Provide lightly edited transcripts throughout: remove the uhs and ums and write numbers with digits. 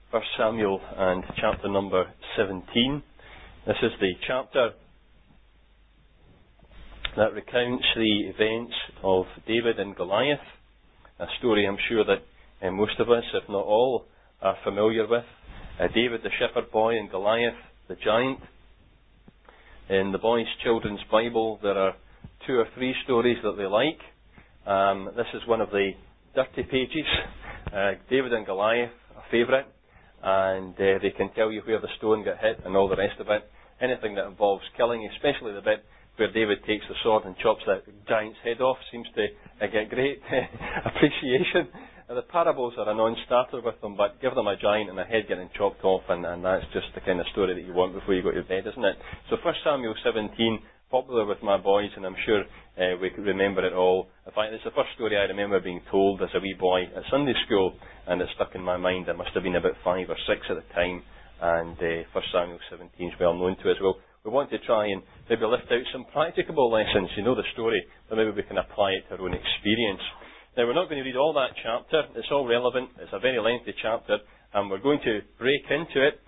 1 Samuel and chapter number 17. This is the chapter that recounts the events of David and Goliath, a story I'm sure that most of us, if not all, are familiar with. David the shepherd boy and Goliath the giant. In the boys' children's Bible there are 2 or 3 stories that they like. This is one of the dirty pages. David and Goliath, a favourite, and they can tell you where the stone got hit and all the rest of it. Anything that involves killing, especially the bit where David takes the sword and chops that giant's head off, seems to get great appreciation. The parables are a non-starter with them, but give them a giant and a head getting chopped off, and that's just the kind of story that you want before you go to bed, isn't it? So 1 Samuel 17, popular with my boys, and I'm sure we could remember it all. In fact, it's the first story I remember being told as a wee boy at Sunday school, and it stuck in my mind. I must have been about 5 or 6 at the time, and 1 Samuel 17 is well known to us. Well, we want to try and maybe lift out some practicable lessons. You know the story, but maybe we can apply it to our own experience. Now, we're not going to read all that chapter. It's all relevant. It's a very lengthy chapter, and we're going to break into it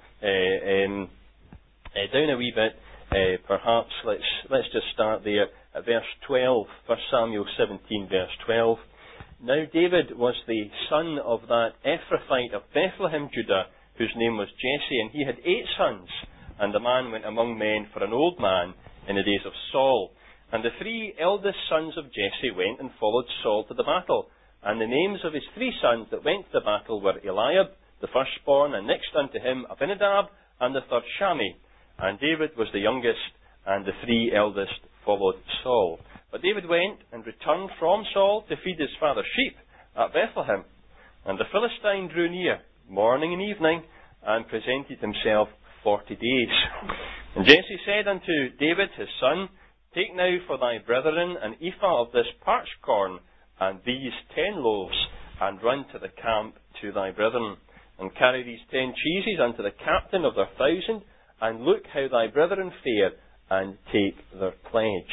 down a wee bit. Perhaps let's just start there at verse 12, 1 Samuel 17, verse 12. Now David was the son of that Ephrathite of Bethlehem, Judah, whose name was Jesse, and he had 8 sons. And the man went among men for an old man in the days of Saul. And the 3 eldest sons of Jesse went and followed Saul to the battle. And the names of his 3 sons that went to the battle were Eliab, the firstborn, and next unto him Abinadab, and the third Shami. And David was the youngest, and the 3 eldest followed Saul. But David went and returned from Saul to feed his father's sheep at Bethlehem. And the Philistine drew near, morning and evening, and presented himself 40 days. And Jesse said unto David his son, Take now for thy brethren an ephah of this parched corn, and these 10 loaves, and run to the camp to thy brethren. And carry these 10 cheeses unto the captain of their 1,000, and look how thy brethren fare, and take their pledge.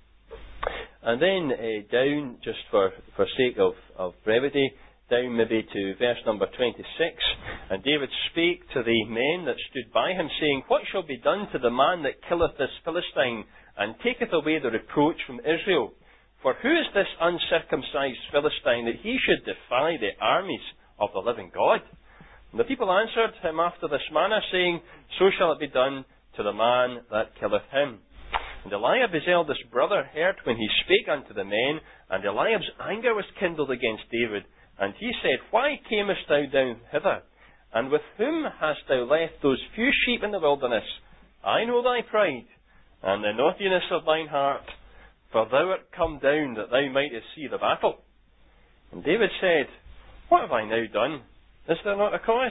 And then down, just for sake of brevity, down maybe to verse number 26. And David spake to the men that stood by him, saying, What shall be done to the man that killeth this Philistine, and taketh away the reproach from Israel? For who is this uncircumcised Philistine, that he should defy the armies of the living God? And the people answered him after this manner, saying, So shall it be done to the man that killeth him. And Eliab his eldest brother heard when he spake unto the men, and Eliab's anger was kindled against David. And he said, Why camest thou down hither? And with whom hast thou left those few sheep in the wilderness? I know thy pride, and the naughtiness of thine heart, for thou art come down that thou mightest see the battle. And David said, What have I now done? Is there not a cause?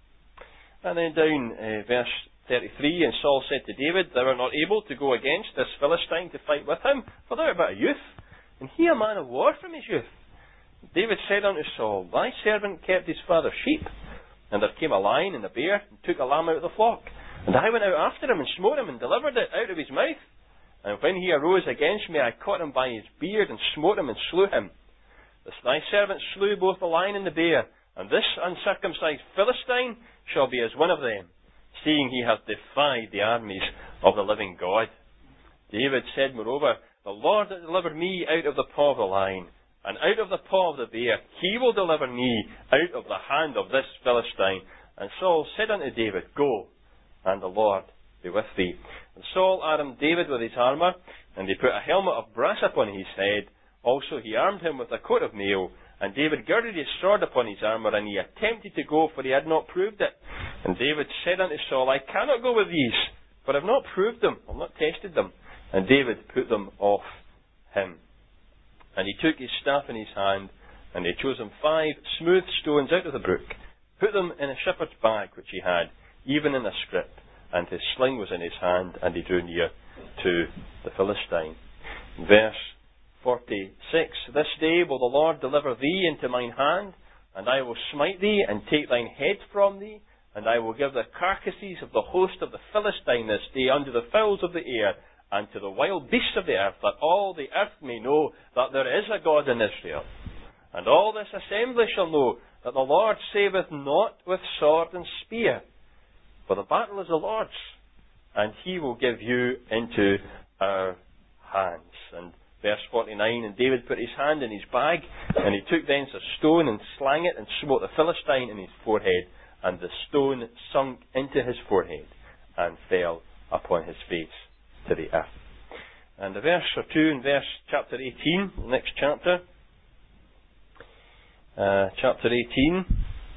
And then down verse 33, and Saul said to David, Thou art not able to go against this Philistine to fight with him, for thou art but a youth, and he a man of war from his youth. David said unto Saul, Thy servant kept his father's sheep, and there came a lion and a bear, and took a lamb out of the flock. And I went out after him, and smote him, and delivered it out of his mouth. And when he arose against me, I caught him by his beard, and smote him, and slew him. Thy servant slew both the lion and the bear, and this uncircumcised Philistine shall be as one of them, seeing he hath defied the armies of the living God. David said, moreover, The Lord that delivered me out of the paw of the lion, and out of the paw of the bear, he will deliver me out of the hand of this Philistine. And Saul said unto David, Go, and the Lord be with thee. And Saul armed David with his armour, and he put a helmet of brass upon his head. Also he armed him with a coat of mail. And David girded his sword upon his armour, and he attempted to go, for he had not proved it. And David said unto Saul, I cannot go with these, for I have not proved them, I have not tested them. And David put them off him. And he took his staff in his hand, and he chose him 5 smooth stones out of the brook, put them in a shepherd's bag which he had, even in a scrip, and his sling was in his hand, and he drew near to the Philistine. Verse 46, This day will the Lord deliver thee into mine hand, and I will smite thee, and take thine head from thee, and I will give the carcasses of the host of the Philistine this day unto the fowls of the air, and to the wild beasts of the earth, that all the earth may know that there is a God in Israel. And all this assembly shall know that the Lord saveth not with sword and spear, for the battle is the Lord's, and he will give you into our hands. And verse 49, and David put his hand in his bag, and he took thence a stone and slang it, and smote the Philistine in his forehead, and the stone sunk into his forehead, and fell upon his face to the earth. And a verse or two in chapter 18, the next chapter. Chapter 18.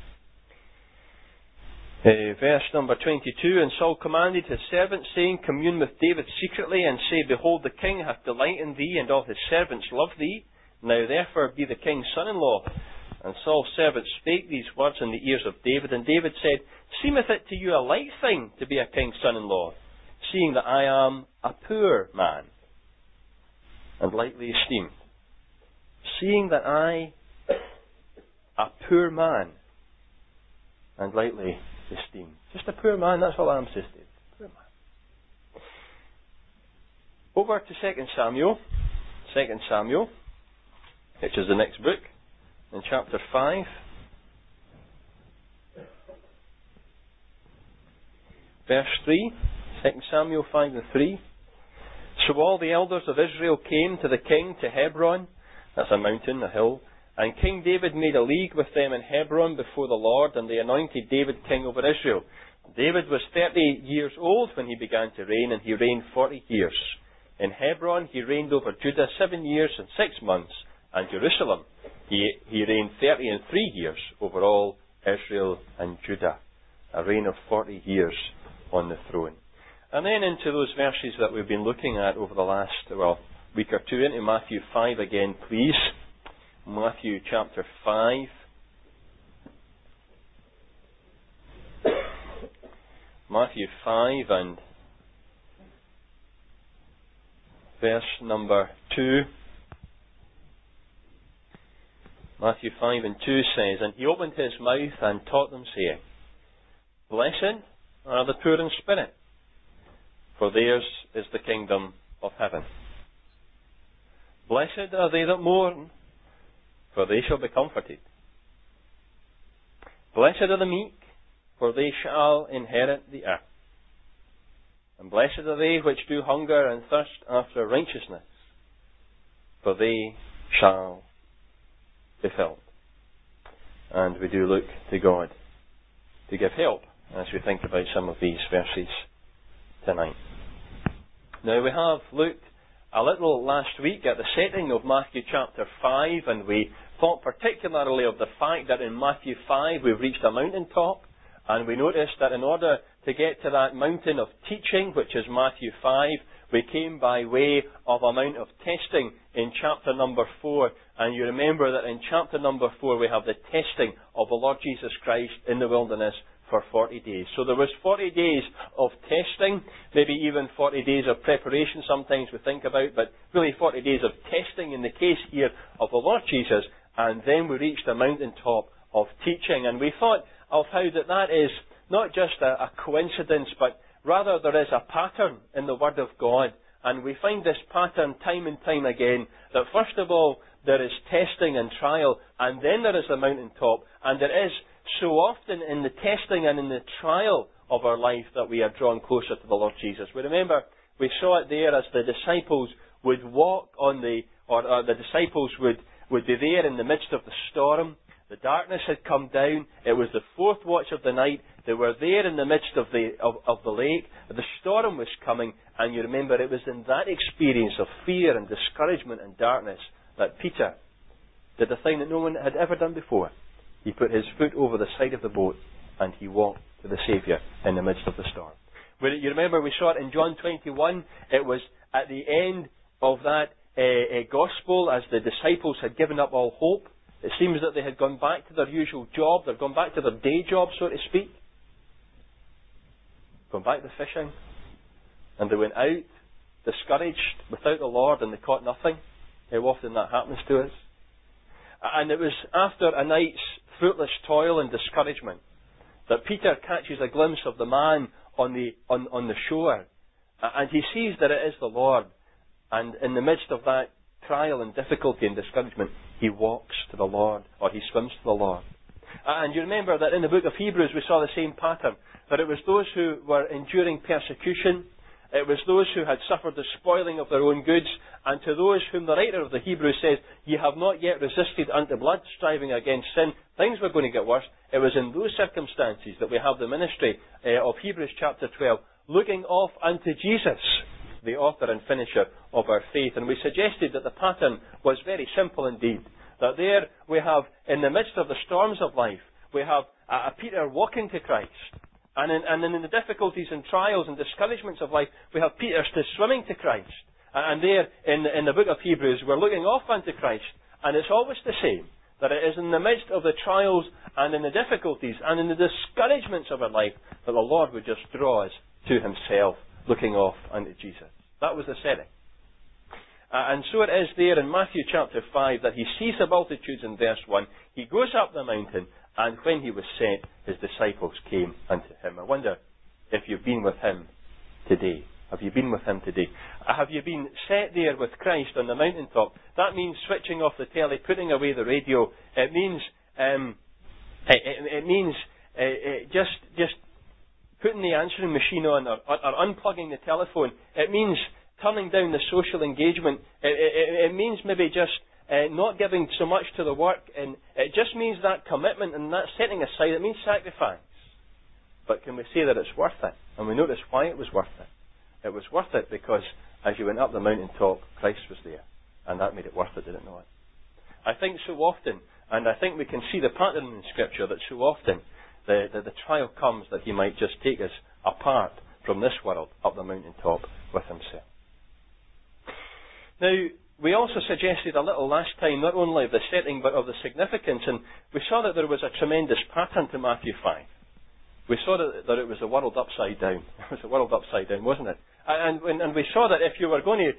Verse number 22, and Saul commanded his servants, saying, Commune with David secretly, and say, Behold, the king hath delight in thee, and all his servants love thee. Now therefore be the king's son-in-law. And Saul's servants spake these words in the ears of David, and David said, Seemeth it to you a light thing to be a king's son-in-law, seeing that I am a poor man, and lightly esteemed? Seeing that I, a poor man, and lightly esteemed. Just a poor man, that's all I'm saying. Poor man. Over to 2 Samuel. 2 Samuel, which is the next book, in chapter 5. Verse 3. 2 Samuel 5 and 3. So all the elders of Israel came to the king to Hebron. That's a mountain, a hill. And King David made a league with them in Hebron before the Lord, and they anointed David king over Israel. David was 30 years old when he began to reign, and he reigned 40 years. In Hebron he reigned over Judah 7 years and 6 months, and Jerusalem he reigned 33 years over all Israel and Judah. A reign of 40 years on the throne. And then into those verses that we've been looking at over the last, week or two, into Matthew 5 again, please. Matthew chapter 5. Matthew 5 and verse number 2. Matthew 5 and 2 says, And he opened his mouth and taught them, saying, Blessed are the poor in spirit, for theirs is the kingdom of heaven. Blessed are they that mourn, for they shall be comforted. Blessed are the meek, for they shall inherit the earth. And blessed are they which do hunger and thirst after righteousness, for they shall be filled. And we do look to God to give help as we think about some of these verses tonight. Now we have looked a little last week at the setting of Matthew chapter 5, and we thought particularly of the fact that in Matthew 5 we've reached a mountaintop, and we noticed that in order to get to that mountain of teaching, which is Matthew 5, we came by way of a mount of testing in chapter number 4. And you remember that in chapter number 4 we have the testing of the Lord Jesus Christ in the wilderness for 40 days. So there was 40 days of testing, maybe even 40 days of preparation sometimes we think about, but really 40 days of testing in the case here of the Lord Jesus. And then we reached the mountaintop of teaching. And we thought of how that is not just a coincidence, but rather there is a pattern in the Word of God. And we find this pattern time and time again, that first of all there is testing and trial, and then there is the mountaintop. And there is so often in the testing and in the trial of our life that we are drawn closer to the Lord Jesus. We remember we saw it there as the disciples would walk on the disciples would be there in the midst of the storm. The darkness had come down. It was the fourth watch of the night. They were there in the midst of the lake. The storm was coming, and you remember it was in that experience of fear and discouragement and darkness that Peter did a thing that no one had ever done before. He put his foot over the side of the boat and he walked to the Saviour in the midst of the storm. You remember we saw it in John 21. It was at the end of that gospel, as the disciples had given up all hope. It seems that they had gone back to their usual job. They'd gone back to their day job, so to speak. Gone back to fishing. And they went out discouraged without the Lord, and they caught nothing. How often that happens to us. And it was after a night's fruitless toil and discouragement that Peter catches a glimpse of the man on the shore, and he sees that it is the Lord. And in the midst of that trial and difficulty and discouragement, he walks to the Lord, or he swims to the Lord. And you remember that in the book of Hebrews we saw the same pattern, that it was those who were enduring persecution, it was those who had suffered the spoiling of their own goods, and to those whom the writer of the Hebrews says, ye have not yet resisted unto blood, striving against sin. Things were going to get worse. It was in those circumstances that we have the ministry of Hebrews chapter 12, looking off unto Jesus, the author and finisher of our faith. And we suggested that the pattern was very simple indeed. That there we have, in the midst of the storms of life, we have a Peter walking to Christ. And in the difficulties and trials and discouragements of life, we have Peter still swimming to Christ. And there, in the book of Hebrews, we're looking off unto Christ. And it's always the same. That it is in the midst of the trials and in the difficulties and in the discouragements of our life that the Lord would just draw us to himself, looking off unto Jesus. That was the setting. And so it is there in Matthew chapter 5 that he sees the multitudes in verse 1. He goes up the mountain, and when he was sent, his disciples came unto him. I wonder if you've been with him today. Have you been with him today? Have you been set there with Christ on the mountaintop? That means switching off the telly, putting away the radio. It means just putting the answering machine on or unplugging the telephone. It means turning down the social engagement. It means maybe just not giving so much to the work. And it just means that commitment and that setting aside. It means sacrifice. But can we say that it's worth it? And we notice why it was worth it. It was worth it because as you went up the mountaintop, Christ was there. And that made it worth it, did it not? I think so often, and I think we can see the pattern in Scripture, that so often the trial comes that he might just take us apart from this world up the mountaintop with himself. Now, we also suggested a little last time, not only of the setting, but of the significance, and we saw that there was a tremendous pattern to Matthew 5. We saw that it was the world upside down. It was the world upside down, wasn't it? And we saw that if you were going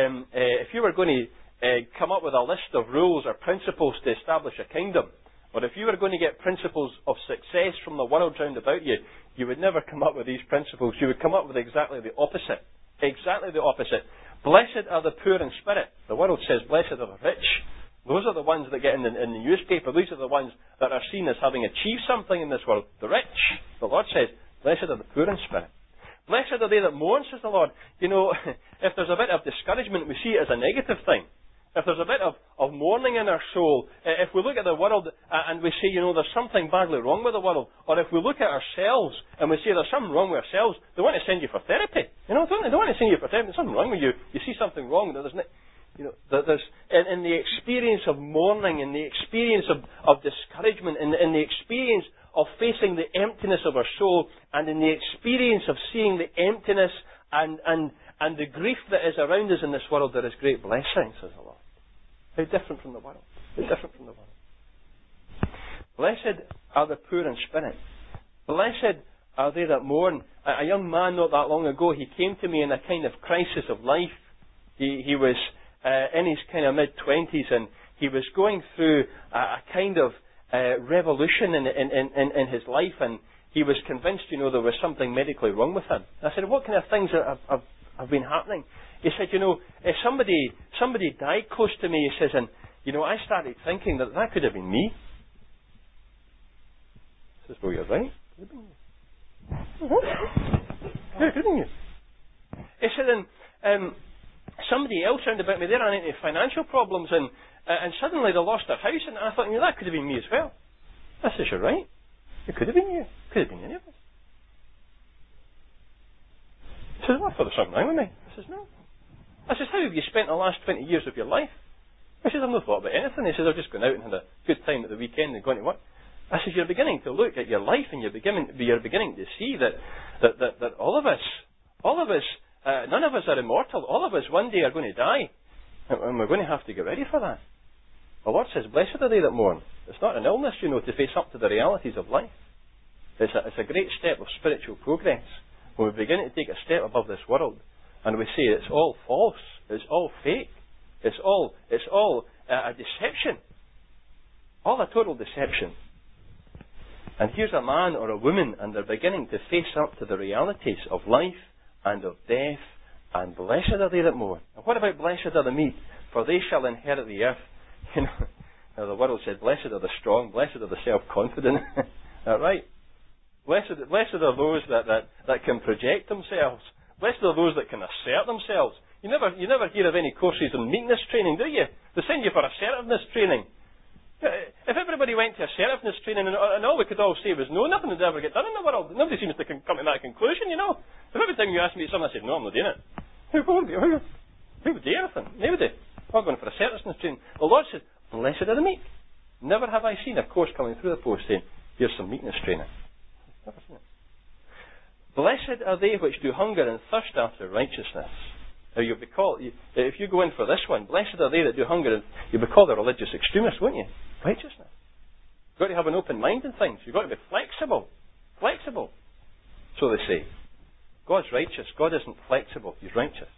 to come up with a list of rules or principles to establish a kingdom, or if you were going to get principles of success from the world round about you, you would never come up with these principles. You would come up with exactly the opposite. Exactly the opposite. Blessed are the poor in spirit. The world says, blessed are the rich. Those are the ones that get in the newspaper. These are the ones that are seen as having achieved something in this world. The rich. The Lord says, blessed are the poor in spirit. Blessed are they that mourn, says the Lord. You know, if there's a bit of discouragement, we see it as a negative thing. If there's a bit of mourning in our soul, if we look at the world and we say, you know, there's something badly wrong with the world, or if we look at ourselves and we say there's something wrong with ourselves, they want to send you for therapy. You know, they don't want to send you for therapy. There's something wrong with you. You see something wrong. There's in the experience of mourning, in the experience of discouragement, in the experience of facing the emptiness of our soul, and in the experience of seeing the emptiness and the grief that is around us in this world, there is great blessing, says the Lord. How different from the world. How different from the world. Blessed are the poor in spirit. Blessed are they that mourn. A young man not that long ago, he came to me in a kind of crisis of life. He was in his kind of mid-20s, and he was going through a kind of revolution in his life, and he was convinced, you know, there was something medically wrong with him. I said, what kind of things have been happening? He said, you know, if somebody died close to me, he says, and, you know, I started thinking that could have been me. He says, well, you're right. Could have been you. Yeah, could have been you. He said, and somebody else round about me, they ran into financial problems, and suddenly they lost their house, and I thought, you know, that could have been me as well. I says, you're right. It could have been you. Could have been any of us. He says, well, I thought there was something wrong with me. I says, no. I says, how have you spent the last 20 years of your life? I says, I've not thought about anything. He says, I've just gone out and had a good time at the weekend and gone to work. I says, you're beginning to look at your life, and you're beginning to see that all of us, none of us are immortal. All of us one day are going to die. And we're going to have to get ready for that. The Lord says, blessed are they that mourn. It's not an illness, you know, to face up to the realities of life. It's a great step of spiritual progress. When we begin to take a step above this world, and we say it's all false, it's all fake, it's all a deception. All a total deception. And here's a man or a woman, and they're beginning to face up to the realities of life and of death, and blessed are they that mourn. And what about blessed are the meek, for they shall inherit the earth? You know, The world said, blessed are the strong, blessed are the self-confident. Is that right? Blessed are those that can project themselves. Blessed are those that can assert themselves. You never hear of any courses on meekness training, do you? They send you for assertiveness training. If everybody went to assertiveness training and all we could all say was no, nothing would ever get done in the world. Nobody seems to come to that conclusion, you know. If every time you ask me something, I said, no, I'm not doing it. Who would do anything? Nobody. I'm going for assertiveness training. The Lord said, blessed are the meek. Never have I seen a course coming through the post saying, here's some meekness training. Never seen it. Blessed are they which do hunger and thirst after righteousness. Now you'll be called, if you go in for this one, blessed are they that do hunger, and you'll be called a religious extremist, won't you? Righteousness. You've got to have an open mind in things. You've got to be flexible. Flexible. So they say. God's righteous. God isn't flexible. He's righteous.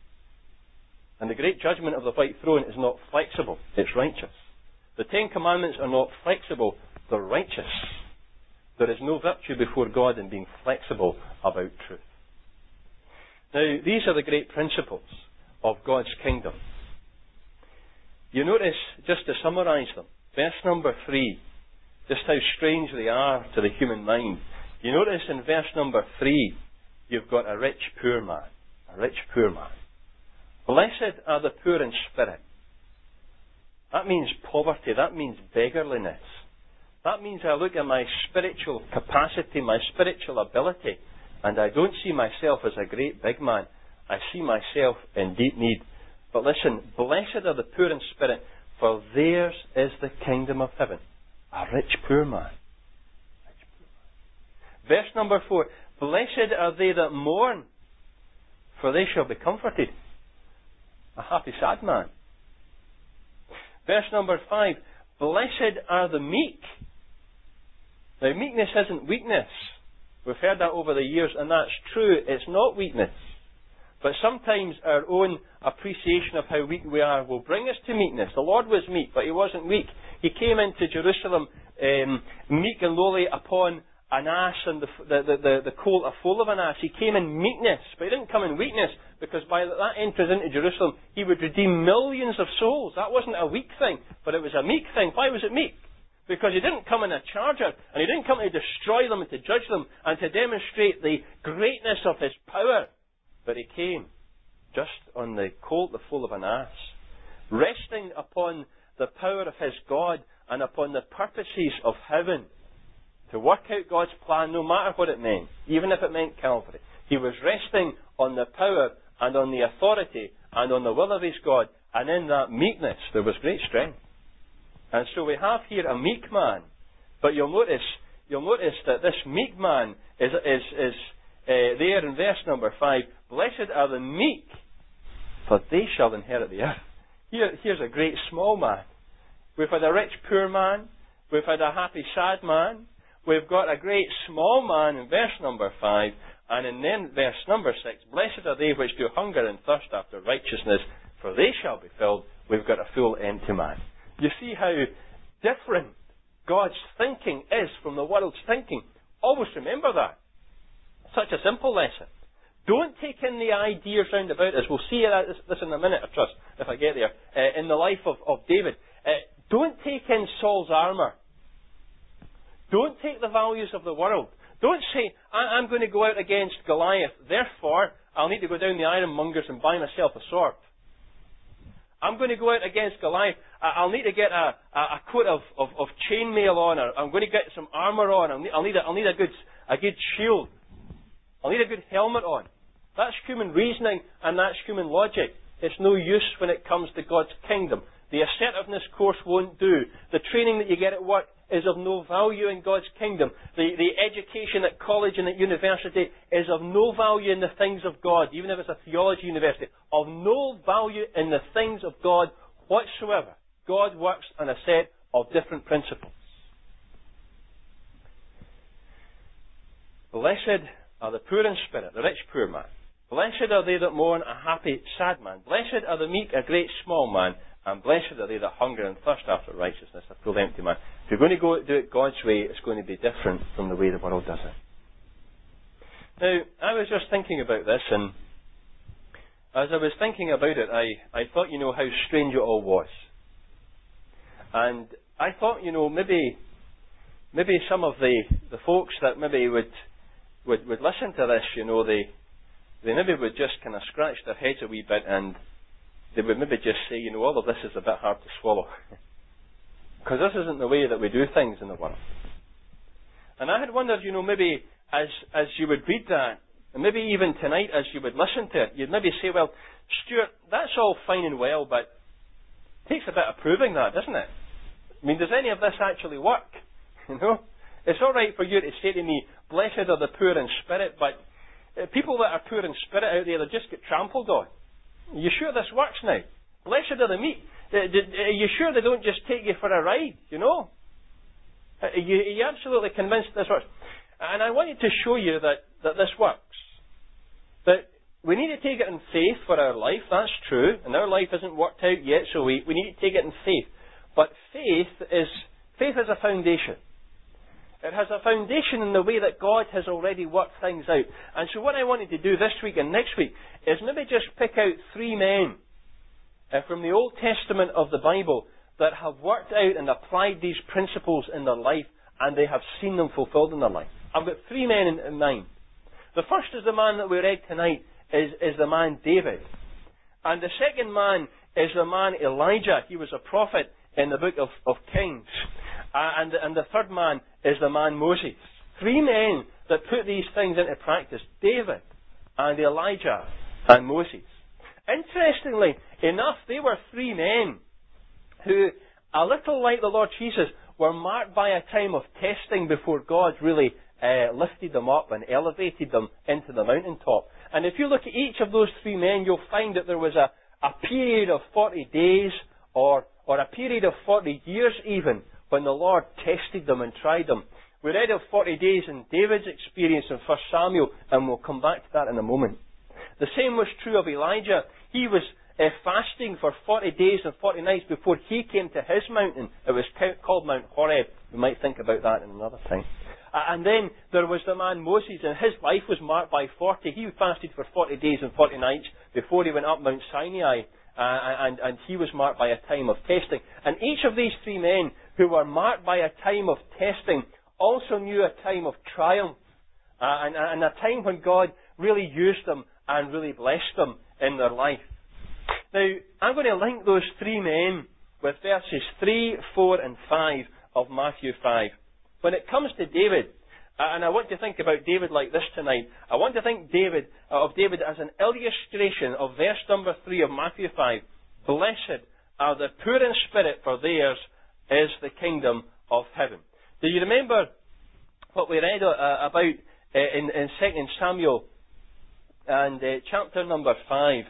And the great judgment of the white throne is not flexible. It's righteous. The Ten Commandments are not flexible. They're righteous. There is no virtue before God in being flexible about truth. Now, these are the great principles of God's kingdom. You notice, just to summarise them, verse number 3, just how strange they are to the human mind. You notice in verse number 3, you've got a rich poor man. A rich poor man. Blessed are the poor in spirit. That means poverty. That means beggarliness. That means I look at my spiritual capacity, my spiritual ability, and I don't see myself as a great big man. I see myself in deep need. But listen, blessed are the poor in spirit, for theirs is the kingdom of heaven. A rich poor man. Rich poor man. Verse number 4, blessed are they that mourn, for they shall be comforted. A happy sad man. Verse number 5, blessed are the meek. Now, meekness isn't weakness. We've heard that over the years, and that's true. It's not weakness. But sometimes our own appreciation of how weak we are will bring us to meekness. The Lord was meek, but He wasn't weak. He came into Jerusalem meek and lowly upon an ass and the colt, a foal of an ass. He came in meekness, but He didn't come in weakness, because by that entrance into Jerusalem, He would redeem millions of souls. That wasn't a weak thing, but it was a meek thing. Why was it meek? Because He didn't come in a charger, and He didn't come to destroy them and to judge them and to demonstrate the greatness of His power. But He came just on the colt, the foal of an ass, resting upon the power of His God and upon the purposes of heaven to work out God's plan, no matter what it meant, even if it meant Calvary. He was resting on the power and on the authority and on the will of His God, and in that meekness there was great strength. And so we have here a meek man, but you'll notice that this meek man is there in verse number 5. Blessed are the meek, for they shall inherit the earth. Here's a great small man. We've had a rich poor man. We've had a happy sad man. We've got a great small man in verse number 5. And in then verse number 6, blessed are they which do hunger and thirst after righteousness, for they shall be filled. We've got a full empty man. You see how different God's thinking is from the world's thinking. Always remember that. Such a simple lesson. Don't take in the ideas round about us. We'll see this in a minute, I trust, if I get there, in the life of David. Don't take in Saul's armour. Don't take the values of the world. Don't say, I'm going to go out against Goliath, therefore I'll need to go down the ironmongers and buy myself a sword. I'm going to go out against Goliath, I'll need to get a coat of chainmail on, or I'm going to get some armour on, I'll need a good shield. I'll need a good helmet on. That's human reasoning and that's human logic. It's no use when it comes to God's kingdom. The assertiveness course won't do. The training that you get at work is of no value in God's kingdom. The education at college and at university is of no value in the things of God, even if it's a theology university. Of no value in the things of God whatsoever. God works on a set of different principles. Blessed are the poor in spirit, the rich poor man. Blessed are they that mourn, a happy sad man. Blessed are the meek, a great small man. And blessed are they that hunger and thirst after righteousness, a full empty man. If you're going to go do it God's way, it's going to be different from the way the world does it. Now, I was just thinking about this, and as I was thinking about it, I thought, how strange it all was. And I thought, maybe some of the folks that maybe would listen to this, they maybe would just kind of scratch their heads a wee bit, and they would maybe just say, all of this is a bit hard to swallow. Because this isn't the way that we do things in the world. And I had wondered, maybe as you would read that, and maybe even tonight as you would listen to it, you'd maybe say, well, Stuart, that's all fine and well, but it takes a bit of proving that, doesn't it? I mean, does any of this actually work? It's all right for you to say to me, blessed are the poor in spirit, but people that are poor in spirit out there, they just get trampled on. Are you sure this works now? Blessed are the meek. Are you sure they don't just take you for a ride, Are you absolutely convinced this works? And I wanted to show you that this works. That we need to take it in faith for our life, that's true, and our life isn't worked out yet, so we need to take it in faith. But faith is a foundation. It has a foundation in the way that God has already worked things out. And so what I wanted to do this week and next week is maybe just pick out 3 men from the Old Testament of the Bible that have worked out and applied these principles in their life, and they have seen them fulfilled in their life. I've got 3 men in mind. The first is the man that we read tonight, is the man David. And the second man is the man Elijah. He was a prophet in the book of Kings. And the third man is the man Moses. 3 men that put these things into practice. David and Elijah and Moses. Interestingly enough, they were 3 men who, a little like the Lord Jesus, were marked by a time of testing before God really lifted them up and elevated them into the mountaintop. And if you look at each of those 3 men, you'll find that there was a period of 40 days or a period of 40 years even, when the Lord tested them and tried them. We read of 40 days in David's experience in 1 Samuel, and we'll come back to that in a moment. The same was true of Elijah. He was fasting for 40 days and 40 nights before he came to his mountain. It was called Mount Horeb. We might think about that in another time. And then there was the man Moses, and his life was marked by 40. He fasted for 40 days and 40 nights before he went up Mount Sinai, and he was marked by a time of testing. And each of these 3 men who were marked by a time of testing also knew a time of triumph, and a time when God really used them and really blessed them in their life. Now, I'm going to link those 3 men with verses 3, 4 and 5 of Matthew 5. When it comes to David, and I want to think about David like this tonight, I want to think of David as an illustration of verse number 3 of Matthew 5. Blessed are the poor in spirit, for theirs is the kingdom of heaven. Do you remember what we read about in 2 Samuel and chapter number 5?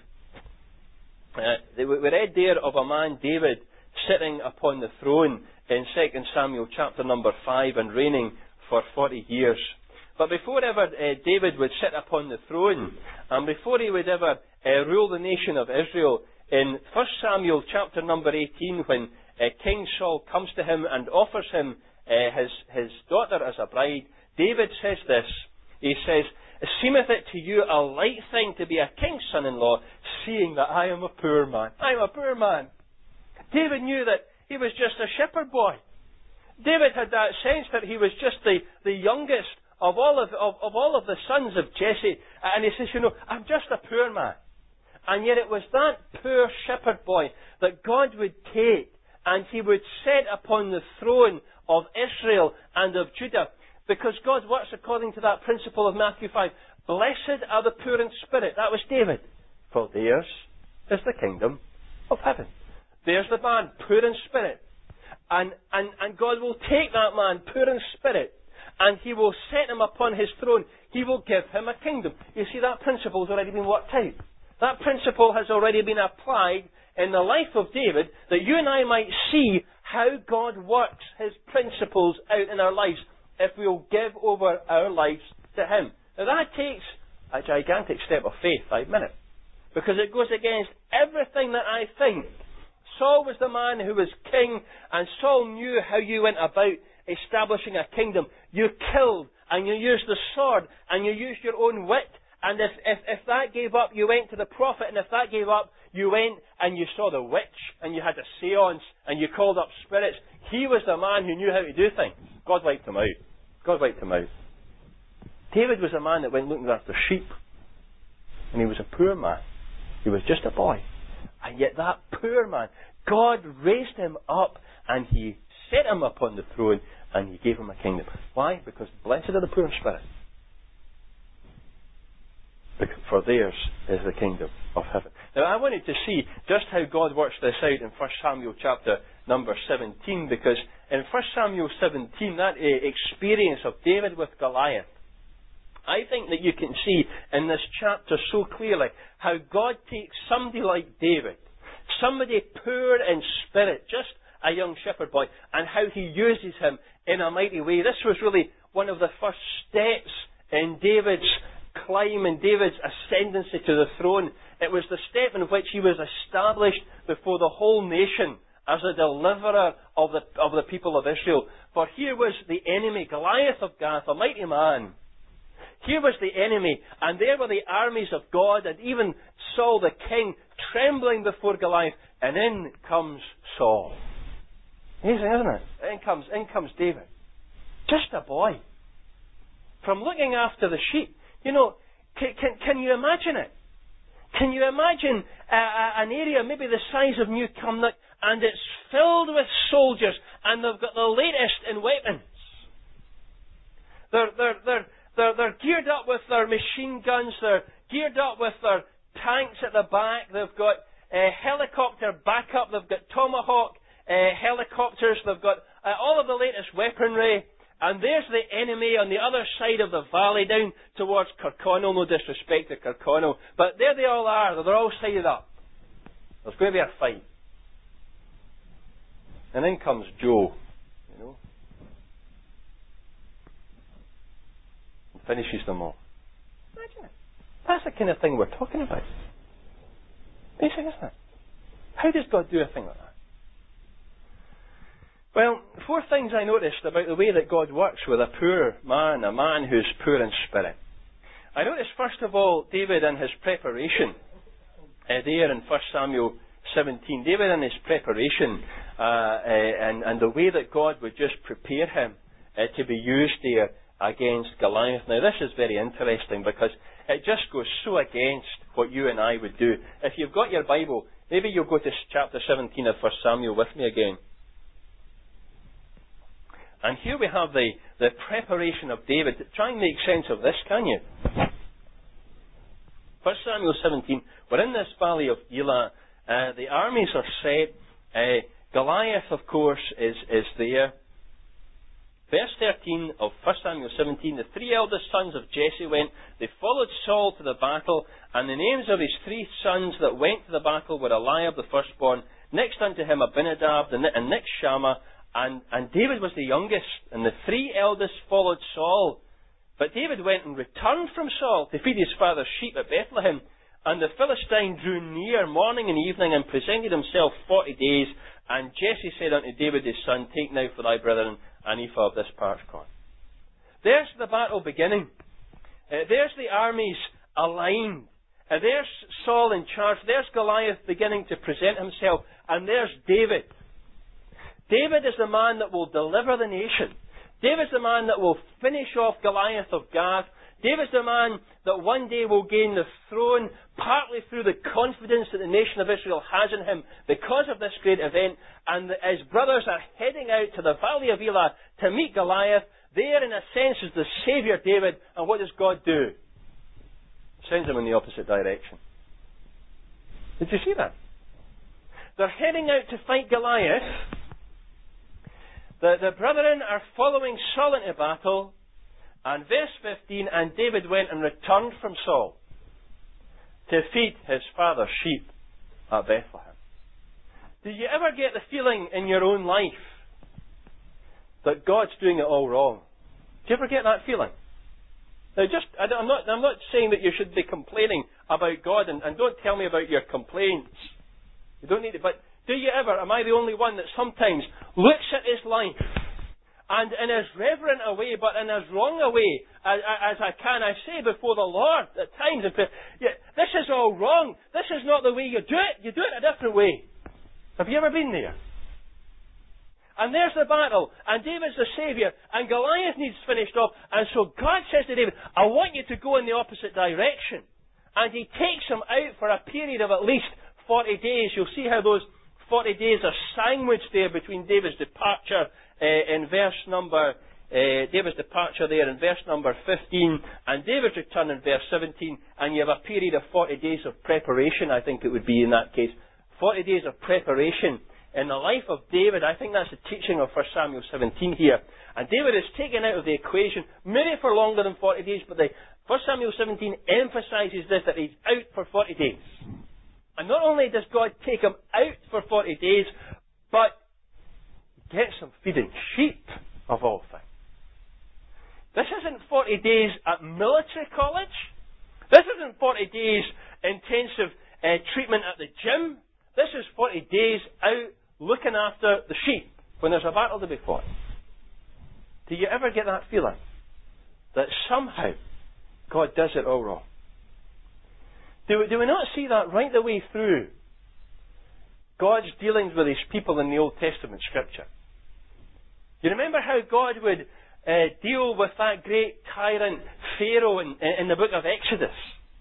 We read there of a man, David, sitting upon the throne in 2 Samuel chapter number 5 and reigning for 40 years. But before ever David would sit upon the throne, and before he would ever rule the nation of Israel, in 1 Samuel chapter number 18, when King Saul comes to him and offers him his daughter as a bride, David says this. He says, "Seemeth it to you a light thing to be a king's son-in-law, seeing that I am a poor man?" I am a poor man. David knew that he was just a shepherd boy. David had that sense that he was just the youngest of all of the sons of Jesse. And he says, I'm just a poor man. And yet it was that poor shepherd boy that God would take and he would set upon the throne of Israel and of Judah. Because God works according to that principle of Matthew 5. Blessed are the poor in spirit. That was David. For theirs is the kingdom of heaven. There's the man, poor in spirit. And God will take that man, poor in spirit, and he will set him upon his throne. He will give him a kingdom. You see, that principle has already been worked out. That principle has already been applied in the life of David, that you and I might see how God works his principles out in our lives if we'll give over our lives to him. Now that takes a gigantic step of faith, I admit it, because it goes against everything that I think. Saul was the man who was king, and Saul knew how you went about establishing a kingdom. You killed, and you used the sword, and you used your own wit, and if that gave up, you went to the prophet, and if that gave up, you went and you saw the witch and you had a seance and you called up spirits. He was the man who knew how to do things. God wiped him out. God wiped him out. David was a man that went looking after sheep. And he was a poor man. He was just a boy. And yet that poor man, God raised him up and He set him upon the throne and He gave him a kingdom. Why? Because blessed are the poor in spirit, for theirs is the kingdom of heaven. Now I wanted to see just how God works this out in 1 Samuel chapter number 17, because in 1 Samuel 17, that experience of David with Goliath, I think that you can see in this chapter so clearly how God takes somebody like David, somebody poor in spirit, just a young shepherd boy, and how He uses him in a mighty way. This was really one of the first steps in David's climb, in David's ascendancy to the throne. It was the step in which he was established before the whole nation as a deliverer of the people of Israel. For here was the enemy, Goliath of Gath, a mighty man. Here was the enemy, and there were the armies of God, and even Saul the king trembling before Goliath. And in comes Saul. Amazing, isn't it? In comes David. Just a boy. From looking after the sheep. You know, can you imagine it? Can you imagine an area maybe the size of New Cumnock, and it's filled with soldiers, and they've got the latest in weapons. They're geared up with their machine guns. They're geared up with their tanks at the back. They've got helicopter backup. They've got Tomahawk helicopters. They've got all of the latest weaponry. And there's the enemy on the other side of the valley down towards Kirkconnell. No disrespect to Kirkconnell. But there they all are. They're all sided up. There's going to be a fight. And in comes Joe. You know. And finishes them all. Imagine it. That's the kind of thing we're talking about. Amazing, isn't it? How does God do a thing like that? Well, 4 things I noticed about the way that God works with a poor man, a man who's poor in spirit. I noticed, first of all, David and his preparation. There in 1 Samuel 17, David and his preparation, and the way that God would just prepare him to be used there against Goliath. Now, this is very interesting because it just goes so against what you and I would do. If you've got your Bible, maybe you'll go to chapter 17 of 1 Samuel with me again. And here we have the preparation of David. Try and make sense of this, can you? 1 Samuel 17, we're in this valley of Elah. The armies are set. Goliath, of course, is there. Verse 13 of 1 Samuel 17, the 3 eldest sons of Jesse went. They followed Saul to the battle, and the names of his 3 sons that went to the battle were Eliab the firstborn, next unto him Abinadab, and next Shammah, and David was the youngest, and the 3 eldest followed Saul. But David went and returned from Saul to feed his father's sheep at Bethlehem. And the Philistine drew near morning and evening, and presented himself 40 days. And Jesse said unto David his son, Take now for thy brethren an ephah of this parched corn. There's the battle beginning. There's the armies aligned. There's Saul in charge. There's Goliath beginning to present himself. And there's David. David is the man that will deliver the nation. David's the man that will finish off Goliath of Gath. David's the man that one day will gain the throne partly through the confidence that the nation of Israel has in him because of this great event. And his brothers are heading out to the valley of Elah to meet Goliath. There, in a sense, is the Saviour David. And what does God do? Sends him in the opposite direction. Did you see that? They're heading out to fight Goliath. The brethren are following Saul into battle. And verse 15, and David went and returned from Saul to feed his father's sheep at Bethlehem. Do you ever get the feeling in your own life that God's doing it all wrong? Do you ever get that feeling? Now, I'm not saying that you should be complaining about God, and don't tell me about your complaints. You don't need it, but do you ever, am I the only one that sometimes looks at his life and in as reverent a way, but in as wrong a way as I can. I say before the Lord at times, this is all wrong. This is not the way you do it. You do it a different way. Have you ever been there? And there's the battle, and David's the saviour, and Goliath needs finished off, and so God says to David, I want you to go in the opposite direction. And he takes him out for a period of at least 40 days. You'll see how those 40 days are sandwiched there between David's departure in verse number David's departure there in verse number 15, and David's return in verse 17, and you have a period of 40 days of preparation, I think it would be in that case. 40 days of preparation in the life of David. I think that's the teaching of 1 Samuel 17 here. And David is taken out of the equation, maybe for longer than 40 days, but 1 Samuel 17 emphasises this, that he's out for 40 days. And not only does God take him out for 40 days, but he gets him feeding sheep, of all things. This isn't 40 days at military college. This isn't 40 days intensive treatment at the gym. This is 40 days out looking after the sheep when there's a battle to be fought. Do you ever get that feeling? That somehow God does it all wrong? Do we not see that right the way through God's dealings with His people in the Old Testament Scripture? You remember how God would deal with that great tyrant Pharaoh in the book of Exodus?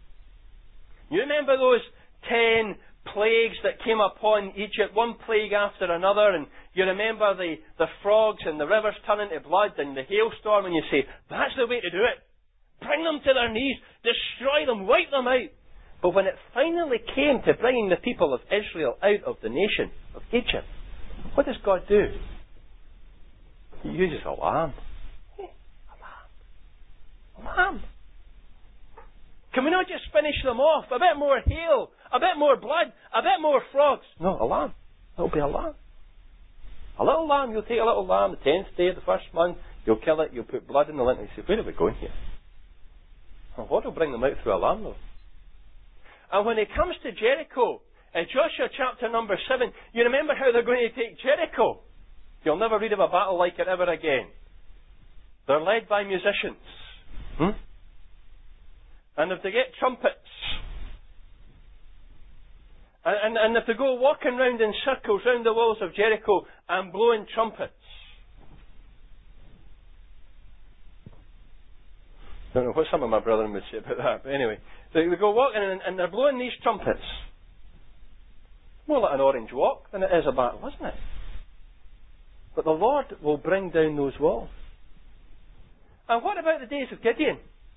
You remember those 10 plagues that came upon Egypt, one plague after another, and you remember the frogs and the rivers turning to blood and the hailstorm, and you say, that's the way to do it. Bring them to their knees, destroy them, wipe them out. But when it finally came to bringing the people of Israel out of the nation of Egypt, what does God do? He uses a lamb. A lamb. Can we not just finish them off? A bit more hail, a bit more blood, a bit more frogs. No, a lamb. It'll be a lamb. A little lamb. You'll take a little lamb the 10th day of the first month. You'll kill it. You'll put blood in the lintel. You say, where are we going here? Well, what will bring them out through a lamb, though? And when it comes to Jericho, in Joshua chapter number 7, you remember how they're going to take Jericho. You'll never read of a battle like it ever again. They're led by musicians. And if they get trumpets, and if they go walking round in circles round the walls of Jericho and blowing trumpets. I don't know what some of my brethren would say about that, but anyway. They go walking and they're blowing these trumpets. More like an orange walk than it is a battle, isn't it? But the Lord will bring down those walls. And what about the days of Gideon?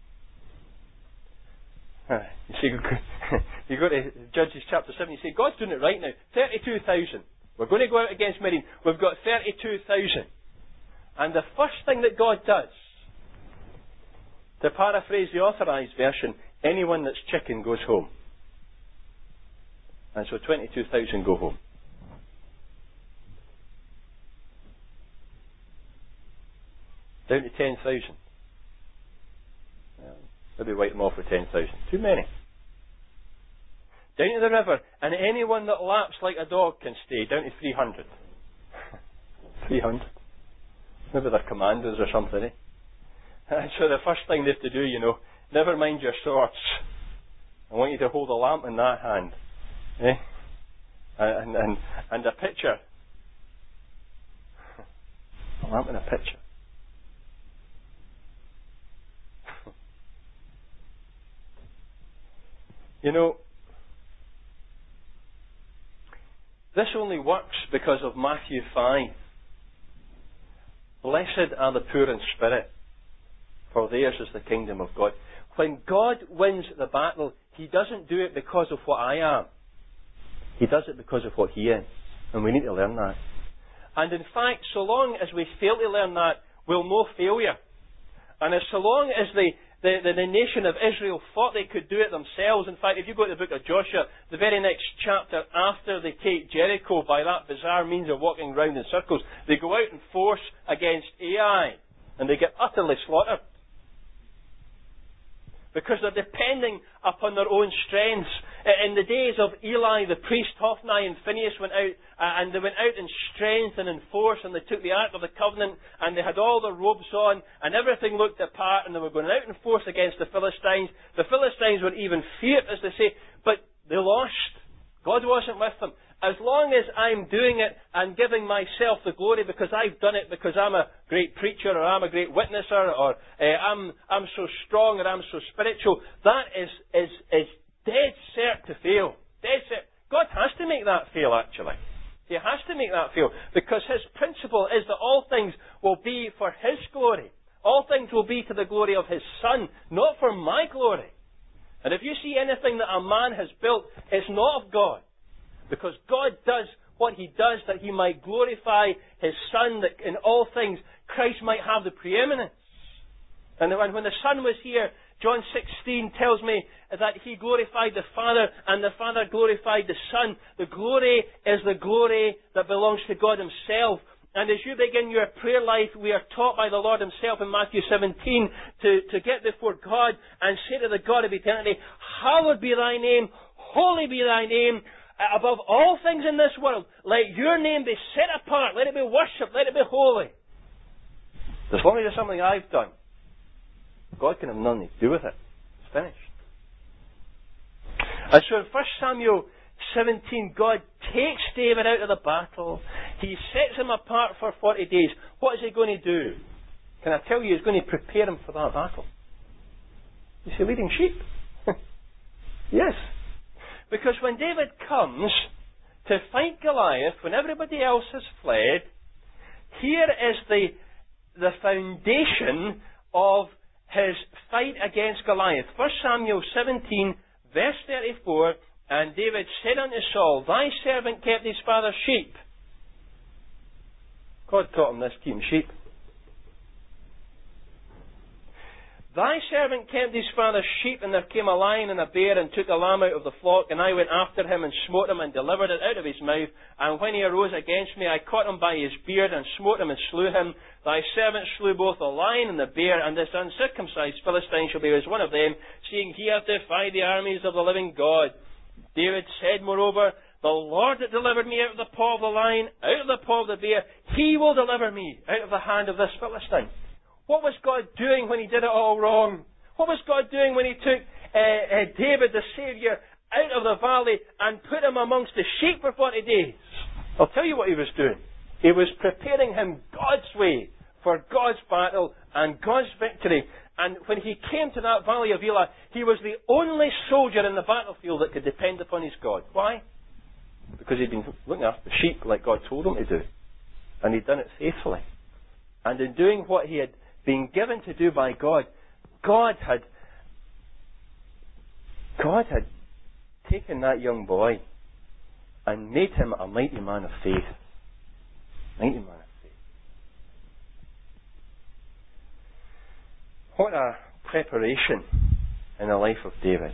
You see, you go to Judges chapter 7, you say, God's doing it right now. 32,000. We're going to go out against Midian. We've got 32,000. And the first thing that God does, to paraphrase the authorised version, anyone that's chicken goes home. And so 22,000 go home. Down to 10,000. Maybe wipe them off with 10,000. Too many. Down to the river, and anyone that laps like a dog can stay. Down to 300. 300. Maybe they're commandos or something, eh? And so the first thing they have to do, never mind your swords. I want you to hold a lamp in that hand. Eh? And a pitcher. A lamp and a pitcher. This only works because of Matthew 5. Blessed are the poor in spirit, for theirs is the kingdom of God. When God wins the battle, He doesn't do it because of what I am. He does it because of what He is. And we need to learn that. And in fact, so long as we fail to learn that, we'll know failure. And so long as the nation of Israel thought they could do it themselves. In fact, if you go to the book of Joshua, the very next chapter after they take Jericho by that bizarre means of walking round in circles, they go out in force against Ai, and they get utterly slaughtered. Because they're depending upon their own strengths In the days of Eli, the priest, Hophni and Phinehas went out, and they went out in strength and in force, and they took the Ark of the Covenant, and they had all their robes on, and everything looked apart, and they were going out in force against the Philistines. The Philistines were even feared, as they say, but they lost. God wasn't with them. As long as I'm doing it and giving myself the glory because I've done it, because I'm a great preacher, or I'm a great witnesser, or I'm so strong, or I'm so spiritual, that is dead cert to fail. Dead cert. God has to make that fail, actually. He has to make that fail, because His principle is that all things will be for His glory. All things will be to the glory of His Son, not for my glory. And if you see anything that a man has built, it's not of God. Because God does what He does that He might glorify His Son, that in all things Christ might have the preeminence. And when the Son was here, John 16 tells me that He glorified the Father, and the Father glorified the Son. The glory is the glory that belongs to God Himself. And as you begin your prayer life, we are taught by the Lord Himself in Matthew 17 to get before God and say to the God of eternity, hallowed be Thy name, holy be Thy name. Above all things in this world, let Your name be set apart. Let it be worshipped. Let it be holy. As long as it's something I've done, God can have nothing to do with it. It's finished. And so in 1 Samuel 17, God takes David out of the battle. He sets him apart for 40 days. What is He going to do? Can I tell you, He's going to prepare him for that battle. Is He leading sheep? Yes. Because when David comes to fight Goliath, when everybody else has fled, here is the foundation of his fight against Goliath. 1 Samuel 17, verse 34, and David said unto Saul, Thy servant kept his father's sheep. God taught him this, keeping sheep. Thy servant kept his father's sheep, and there came a lion and a bear, and took a lamb out of the flock, and I went after him, and smote him, and delivered it out of his mouth. And when he arose against me, I caught him by his beard, and smote him, and slew him. Thy servant slew both the lion and the bear, and this uncircumcised Philistine shall be as one of them, seeing he hath defied the armies of the living God. David said, moreover, the Lord that delivered me out of the paw of the lion, out of the paw of the bear, He will deliver me out of the hand of this Philistine. What was God doing when He did it all wrong? What was God doing when He took David, the Saviour, out of the valley and put him amongst the sheep for 40 days? I'll tell you what He was doing. He was preparing him God's way for God's battle and God's victory. And when he came to that valley of Elah, he was the only soldier in the battlefield that could depend upon his God. Why? Because he'd been looking after the sheep like God told him to do. And he'd done it faithfully. And in doing what he had been given to do by God, God had taken that young boy and made him a mighty man of faith. Mighty man of faith. What a preparation in the life of David.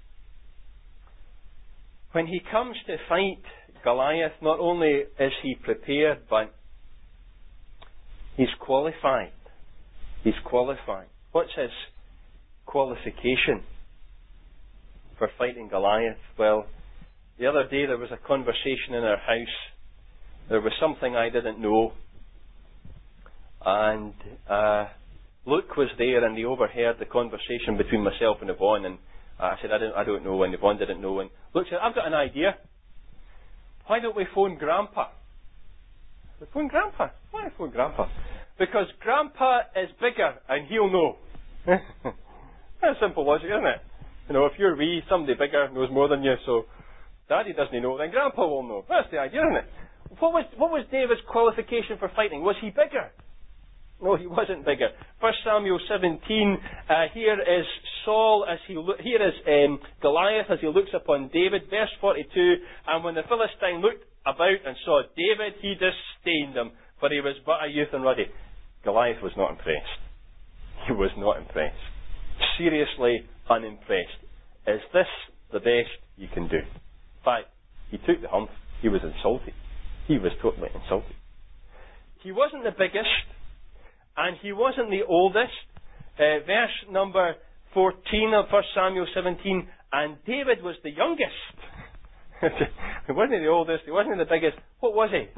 When he comes to fight Goliath, not only is he prepared, but he's qualified. He's qualified. What's his qualification for fighting Goliath? Well, the other day there was a conversation in our house. There was something I didn't know. And Luke was there, and he overheard the conversation between myself and Yvonne. And I said, I don't know. And Yvonne didn't know. And Luke said, I've got an idea. Why don't we phone Grandpa? We phone Grandpa? Why phone Grandpa? Because Grandpa is bigger and he'll know. That's simple logic, isn't it? You know, if you're wee, somebody bigger knows more than you, so Daddy doesn't know, then Grandpa will know. That's the idea, isn't it? What was David's qualification for fighting? Was he bigger? No, he wasn't bigger. 1 Samuel 17, here is Saul as here is Goliath as he looks upon David. Verse 42, and when the Philistine looked about and saw David, he disdained him, for he was but a youth and ruddy. Goliath was not impressed. He was not impressed. Seriously unimpressed. Is this the best you can do? In fact, he took the hump. He was insulted. He was totally insulted. He wasn't the biggest, and he wasn't the oldest. Verse number 14 of 1 Samuel 17, And David was the youngest. He wasn't the oldest, he wasn't the biggest. What was he?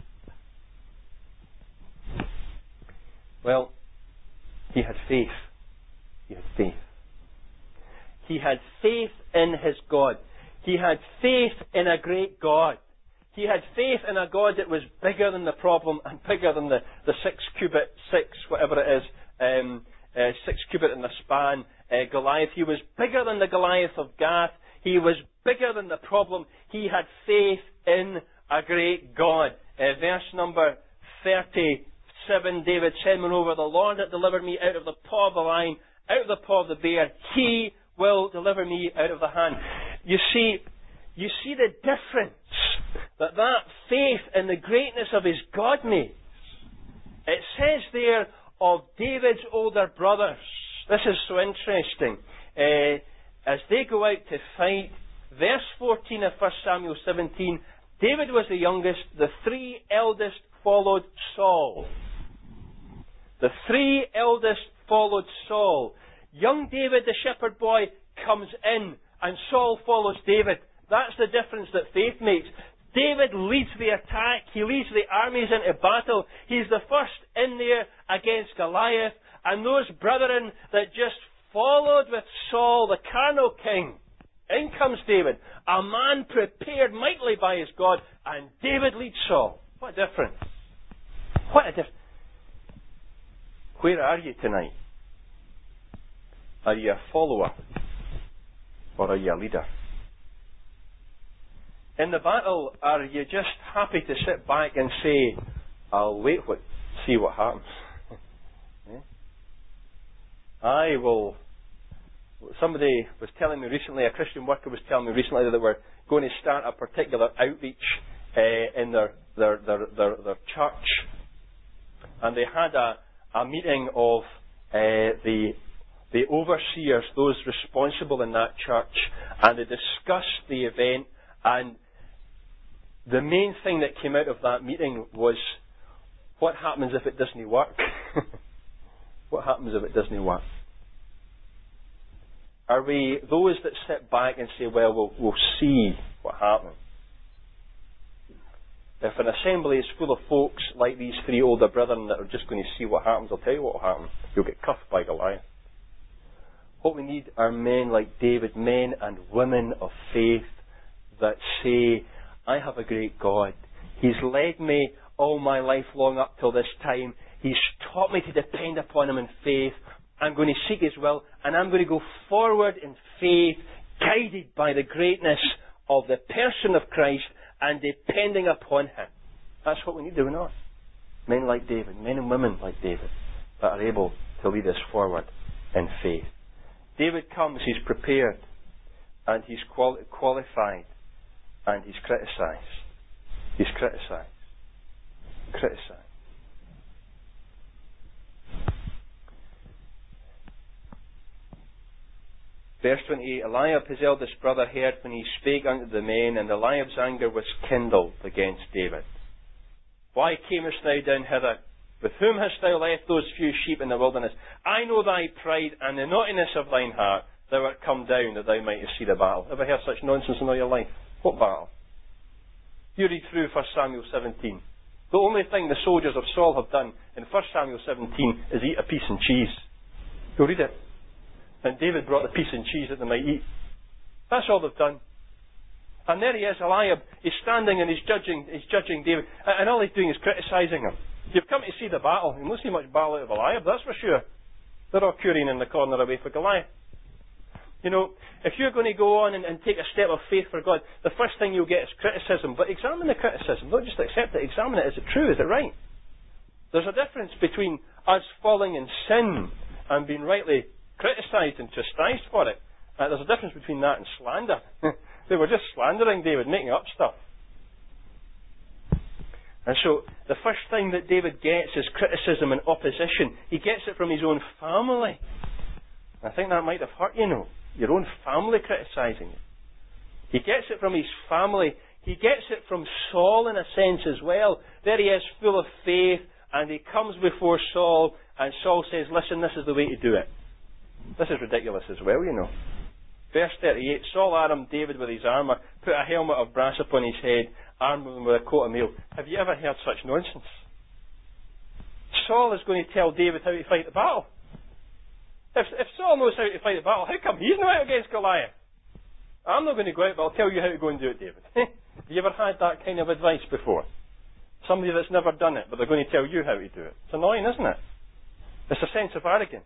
Well, he had faith. He had faith. He had faith in his God. He had faith in a great God. He had faith in a God that was bigger than the problem and bigger than the 6 cubit, whatever it is, 6 cubit in the span, Goliath. He was bigger than the Goliath of Gath. He was bigger than the problem. He had faith in a great God. Verse number 37, David said, moreover, the Lord that delivered me out of the paw of the lion, out of the paw of the bear, He will deliver me out of the hand. You see the difference that faith in the greatness of his God makes. It says there of David's older brothers. This is so interesting. As they go out to fight, verse 14 of 1 Samuel 17, David was the youngest. The 3 eldest followed Saul. The 3 eldest followed Saul. Young David, the shepherd boy, comes in, and Saul follows David. That's the difference that faith makes. David leads the attack. He leads the armies into battle. He's the first in there against Goliath. And those brethren that just followed with Saul, the carnal king, in comes David, a man prepared mightily by his God, and David leads Saul. What a difference. What a difference. Where are you tonight? Are you a follower? Or are you a leader? In the battle, are you just happy to sit back and say, I'll see what happens? Somebody was telling me recently, a Christian worker was telling me recently that they were going to start a particular outreach in their church. And they had a meeting of the overseers, those responsible in that church, and they discussed the event, and the main thing that came out of that meeting was, what happens if it doesn't work? What happens if it doesn't work? Are we those that sit back and say, well, we'll see what happens? If an assembly is full of folks like these 3 older brethren that are just going to see what happens, I'll tell you what will happen. You'll get cuffed by Goliath. What we need are men like David, men and women of faith that say, I have a great God. He's led me all my life long up till this time. He's taught me to depend upon Him in faith. I'm going to seek His will, and I'm going to go forward in faith, guided by the greatness of the person of Christ and depending upon Him. That's what we need, do we not? Men like David, men and women like David, that are able to lead us forward in faith. David comes, he's prepared, and he's qualified, and he's criticised. He's criticised. Criticised. Verse 28, Eliab, his eldest brother, heard when he spake unto the men, and Eliab's anger was kindled against David. Why camest thou down hither? With whom hast thou left those few sheep in the wilderness? I know thy pride and the naughtiness of thine heart. Thou art come down that thou mightest see the battle. Ever heard such nonsense in all your life? What battle? You read through 1 Samuel 17. The only thing the soldiers of Saul have done in 1 Samuel 17 is eat a piece and cheese. Go read it. And David brought the piece and cheese that they might eat. That's all they've done. And there he is, Eliab. He's standing and he's judging David. And all he's doing is criticising him. You've come to see the battle. You won't see much battle out of Eliab, that's for sure. They're all currying in the corner away for Goliath. You know, if you're going to go on and take a step of faith for God, the first thing you'll get is criticism. But examine the criticism. Don't just accept it. Examine it. Is it true? Is it right? There's a difference between us falling in sin and being rightly criticised and chastised for it. There's a difference between that and slander. They were just slandering David, making up stuff. And so, the first thing that David gets is criticism and opposition. He gets it from his own family. I think that might have hurt, you know. Your own family criticising you. He gets it from his family. He gets it from Saul in a sense as well. There he is, full of faith, and he comes before Saul, and Saul says, listen, this is the way to do it. This is ridiculous as well, you know. Verse 38, Saul armed David with his armour, put a helmet of brass upon his head, armed him with a coat of mail. Have you ever heard such nonsense? Saul is going to tell David how to fight the battle. If Saul knows how to fight the battle, how come he's not out against Goliath? I'm not going to go out, but I'll tell you how to go and do it, David. Have you ever had that kind of advice before? Somebody that's never done it, but they're going to tell you how to do it. It's annoying, isn't it? It's a sense of arrogance.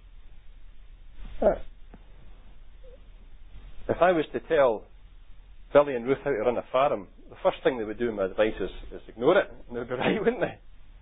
If I was to tell Billy and Ruth how to run a farm, the first thing they would do in my advice is ignore it. And they'd be right, wouldn't they?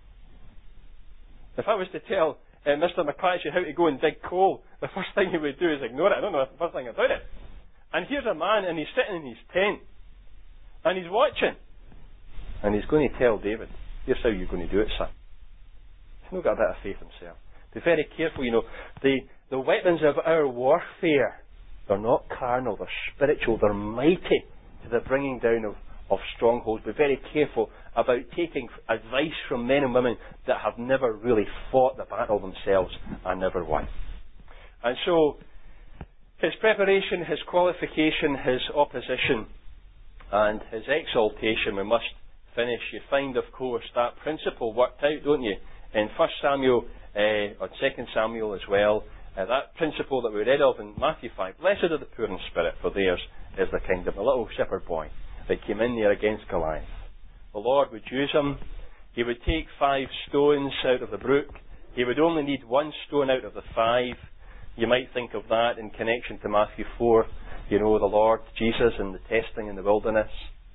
If I was to tell Mr. McClatchy how to go and dig coal, the first thing he would do is ignore it. I don't know the first thing about it. And here's a man, and he's sitting in his tent, and he's watching. And he's going to tell David, here's how you're going to do it, son. He's not got a bit of faith himself. Be very careful, the weapons of our warfare, they're not carnal, they're spiritual, they're mighty to the bringing down of strongholds. Be very careful about taking advice from men and women that have never really fought the battle themselves and never won. And so, his preparation, his qualification, his opposition, and his exaltation, we must finish. You find, of course, that principle worked out, don't you, in 1 Samuel or 2 Samuel as well. That principle that we read of in Matthew 5. Blessed are the poor in spirit, for theirs is the kingdom. A little shepherd boy that came in there against Goliath. The Lord would use him. He would take 5 stones out of the brook. He would only need 1 stone out of the 5. You might think of that in connection to Matthew 4. The Lord Jesus and the testing in the wilderness.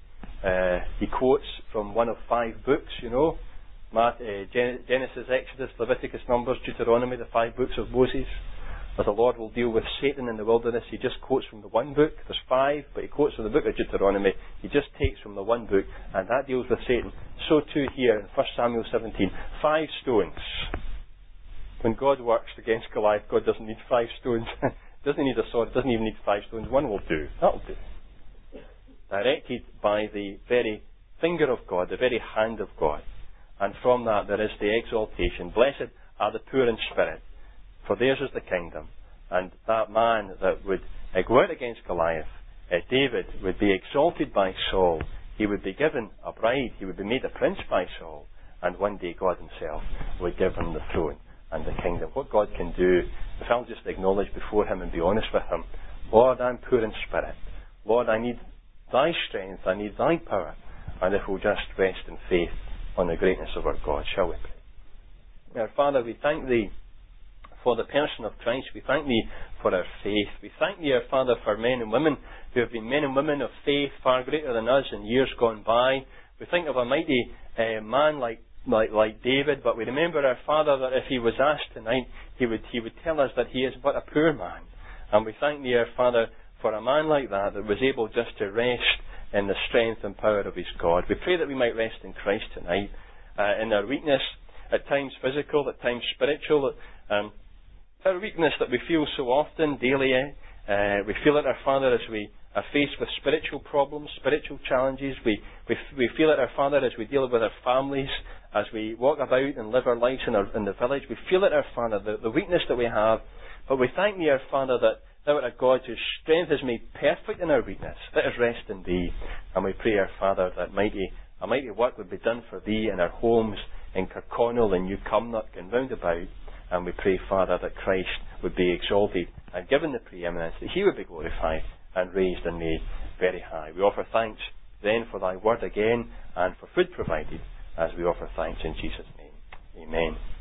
He quotes from one of 5 books, Genesis, Exodus, Leviticus, Numbers, Deuteronomy, the 5 books of Moses. As the Lord will deal with Satan in the wilderness, he just quotes from the 1 book. There's 5, but he quotes from the book of Deuteronomy. He just takes from the 1 book, and that deals with Satan. So too here in 1 Samuel 17. 5 stones. When God works against Goliath, God doesn't need 5 stones. Doesn't need a sword, doesn't even need 5 stones. 1 will do. That'll do. Directed by the very finger of God, the very hand of God. And from that there is the exaltation. Blessed are the poor in spirit, for theirs is the kingdom. And that man that would go out against Goliath, David, would be exalted by Saul. He would be given a bride. He would be made a prince by Saul. And one day God himself would give him the throne and the kingdom. What God can do, if I'll just acknowledge before him and be honest with him, Lord, I'm poor in spirit. Lord, I need thy strength. I need thy power. And if we'll just rest in faith on the greatness of our God, shall we pray? Our Father, we thank thee for the person of Christ. We thank thee for our faith. We thank thee, our Father, for men and women who have been men and women of faith far greater than us in years gone by. We think of a mighty man like David, but we remember, our Father, that if he was asked tonight, he would tell us that he is but a poor man. And we thank thee, our Father, for a man like that was able just to rest in the strength and power of his God. We pray that we might rest in Christ tonight, in our weakness, at times physical, at times spiritual, our weakness that we feel so often daily. We feel it, our Father, as we are faced with spiritual problems, spiritual challenges. We feel it, our Father, as we deal with our families, as we walk about and live our lives in the village. We feel it, our Father, the weakness that we have. But we thank thee, our Father, that thou art a God whose strength is made perfect in our weakness. Let us rest in thee. And we pray, our Father, that a mighty work would be done for thee in our homes, in Kirkconnell, in Newcomnock, and round about. And we pray, Father, that Christ would be exalted and given the preeminence, that he would be glorified and raised and made very high. We offer thanks then for thy word again and for food provided, as we offer thanks in Jesus' name. Amen.